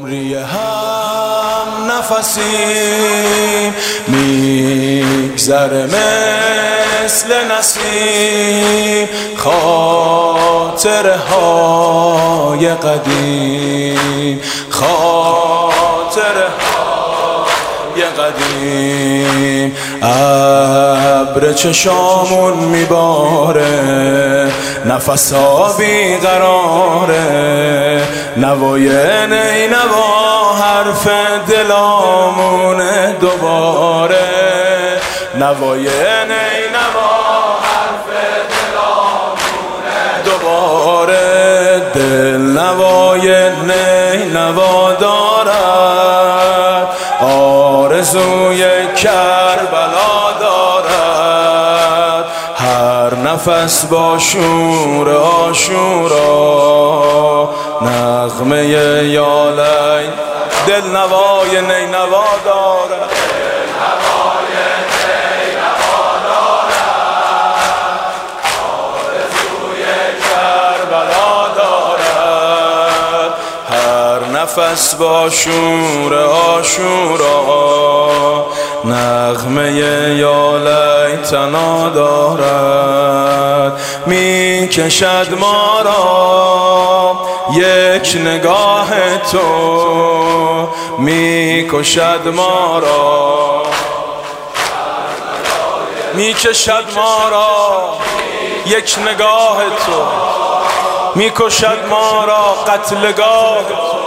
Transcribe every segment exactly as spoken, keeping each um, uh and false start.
عمری هم نفسی میگذره مثل نسیم، خاطره های قدیم، خاطره های قدیم. ابر چشامون میباره، نفسا بیقراره، نوای نینوا حرف دلامونه دوباره، نوای نینوا حرف دلامونه دوباره. دل نوای نینوا دارد، آرزوی کربلا دارد، هر نفس با شور آشورا نغمه یالی. دل نوای نینوا دارد، دل نوای نینوا دارد، آرزوی کربلا دارد، هر نفس با شور آشورا نغمه یالی تنا دارد. می کشد ما را یک نگاه تو، می کشد ما را، می کشد ما را یک نگاه تو، می کشد ما را قتلگاه تو،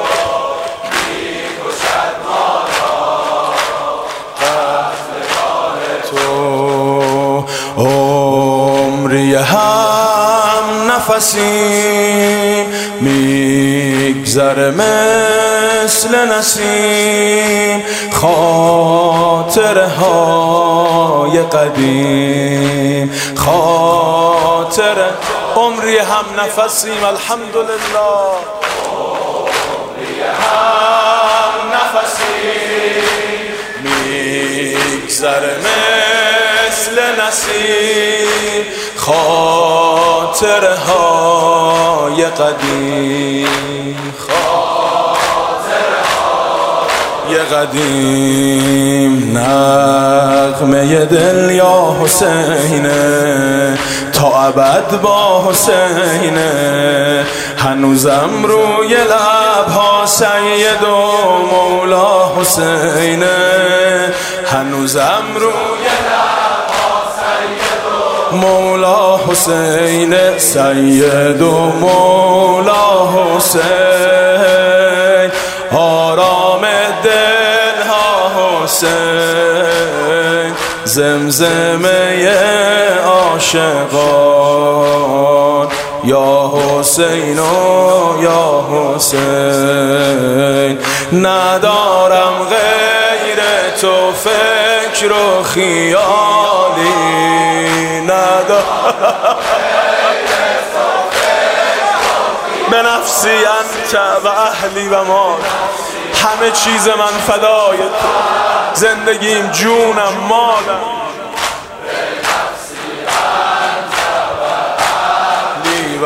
عمری هم نفسی میگذره مثل نسیم، خاطره های قدیم، خاطره. عمری هم نفسیم الحمدلله، عمری هم نفسیم میگذره مثل نسیم، خاطره های قدیم، خاطره های قدیم. نغمه دل یا حسینه، تا ابد با حسینه، هنوزم روی لبها سید و مولا حسینه، هنوزم روی مولا حسین، سید و مولا حسین، آرام دل ها حسین، زمزمه عاشقان یا حسین و یا حسین. ندارم غیر تو فکر و خیالی، ندارم به نفسی انت و اهلی و مال، همه چیز من فدای تو، زندگیم جونم مالم، و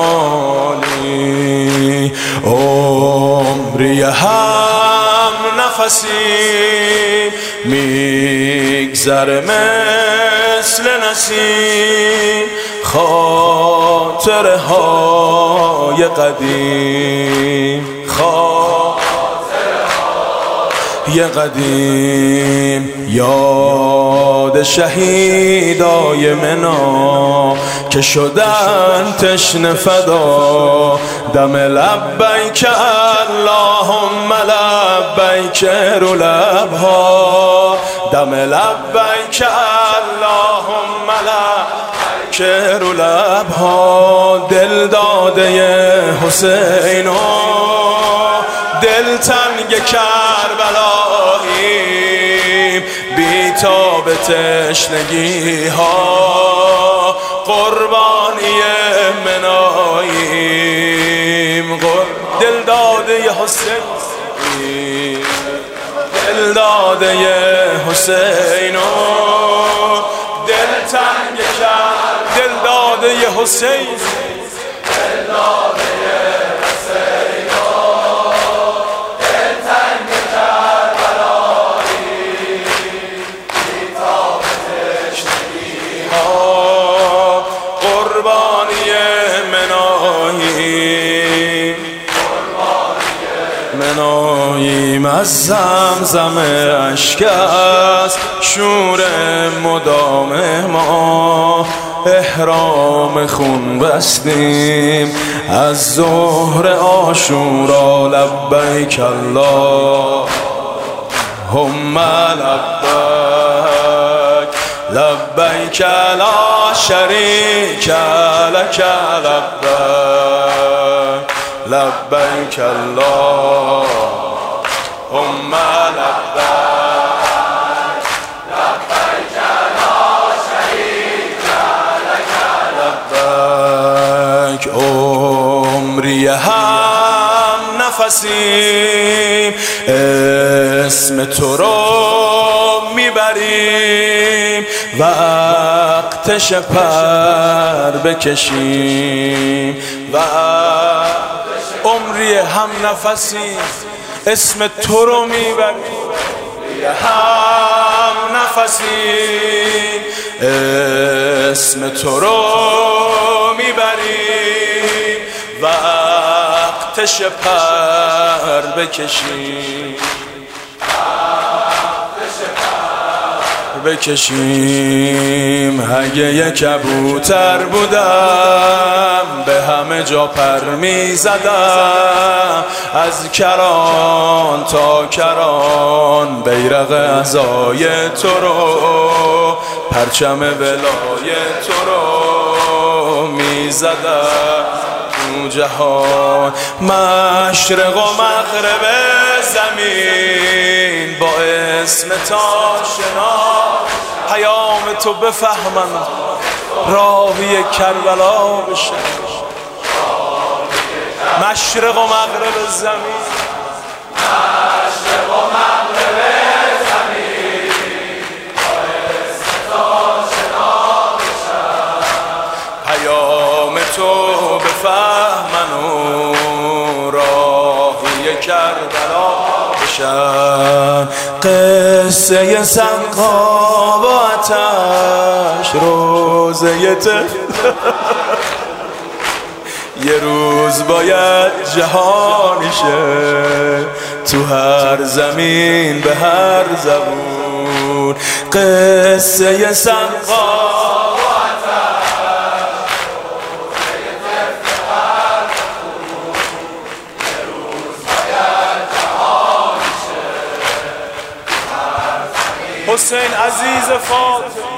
مالی. عمری هم نفسی میگذره مثل نسیم، خاطره های قدیم، خاطره های قدیم. یاد شهیدای منا که شدن تشنه فدا، دم لبیک اللهم لبیک رو لبها، دم لبیک اللهم لبیک رو لبها. دل داده حسین و دل تنگ کربلاییم، بی تاب تشنگی ها قربانی مناییم. دل داده حسین، دل داده حسین و دل تنگ کرد، دل داده حسین، دل داده حسین و دل آشناییم از زمزم اشک است شور مدام ما، احرام خون بستیم از ظهر عاشورا. لبیک اللهم لبیک لبیک لا شریک لک لبیک لبیک اللهم لبیک لبیک لا شریک لک لبیک. عمری هم نفسیم اسم تو رو میبریم، وقتش پر بکشیم. و عمری هم نفسیم اسم تو رو میبریم، هم نفسیم اسم تو رو میبریم، وقتش پر بکشیم بکشیم. اگه یک کبوتر بودم به همه جا پر می زدم، از کران تا کران بیرق عزای تو رو، پرچم ولای تو رو می زدم تو جهان. مشرق و مغرب زمین با اسم تا شنا، پیام تو بفهمن راهی کربلا بشه. مشرق و مغرب زمین، مشرق و مغرب زمین با اسم تو شنا بشن، پیام تو بفهمن و راهی کربلا بشن. قصه سقا و آتش روزه تف یه روز باید جهانی شه، تو هر زمین به هر زبون. قصه سقا حسین عزیز فاطمه